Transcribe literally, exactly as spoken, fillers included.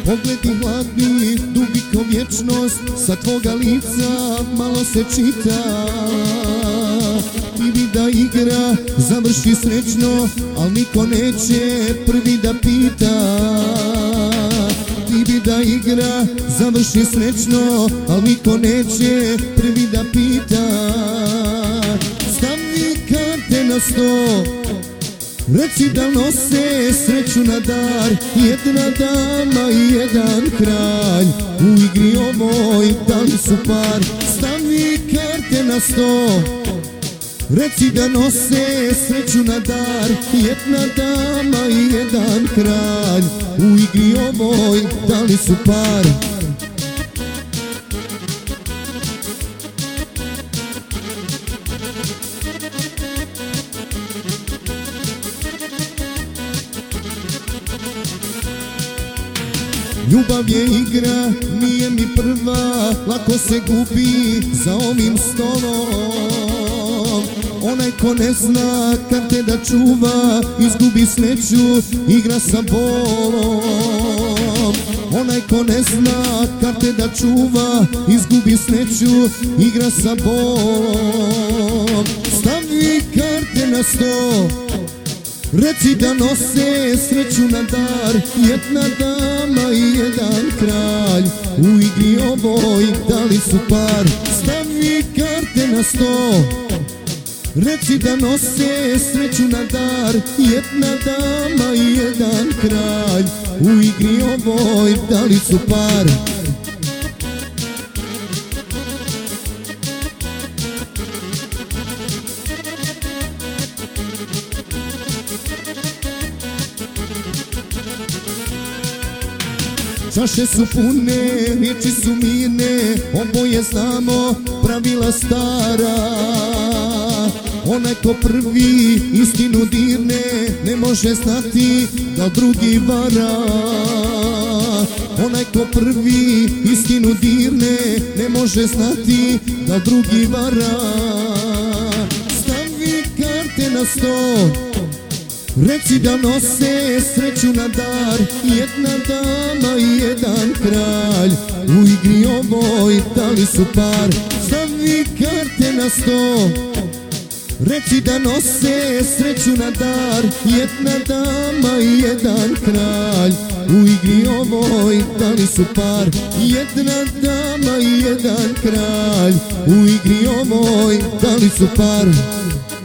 Pogledi hladni, dugi ko vječnost, sa tvoga lica malo se čita. Ti bi da igra završi srećno, al niko neće prvi da pita. Ti bi da igra završi srećno, al niko neće prvi da pita. Stavi karte na sto, reci da nose sreću na dar, jedna dama i jedan kralj. U igri ovoj da li su par? Stavi karte na sto, reci da nose sreću na dar, jedna dama i jedan kralj. U igri ovoj da li su par? Ljubav je igra, nije mi prva, lako se gubi za ovim stolom. Onaj ko ne zna karte da čuva, izgubi sreću, igra sa bolom. Onaj ko ne zna karte da čuva, izgubi sreću, igra sa bolom. Stavi karte na sto, reci da nose sreću na dar, jedna dama i jedan kralj. U igri ovoj da li su par? Stavi karte na sto, reci da nose sreću na dar, jedna dama i jedan kralj. U igri ovoj da li su par? Čaše su pune, riječi su mirne, oboje znamo pravila stara. Onaj ko prvi istinu dirne, ne može znati da drugi vara. Onaj ko prvi istinu dirne, ne može znati da drugi vara. Stavi karte na sto, reci da nose sreću na dar, jedna dama i jedan kralj. U igri ovoj da li su par? Stavi karte na sto, reci da nose sreću na dar, jedna dama i jedan kralj. U igri ovoj da li su par? Jedna dama i jedan kralj. U igri ovoj da li su par?